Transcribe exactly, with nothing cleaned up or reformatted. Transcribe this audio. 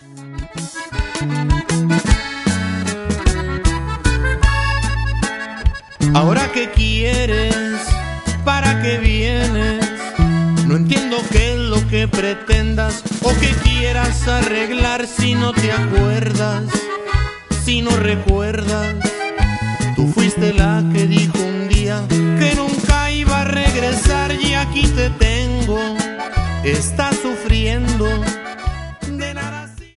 Ahora que quieres, ¿para qué vienes? No entiendo qué es lo que pretendas o que quieras arreglar si no te acuerdas, si no recuerdas. Tú fuiste la que dijo un día que nunca iba a regresar y aquí te tengo. Estás sufriendo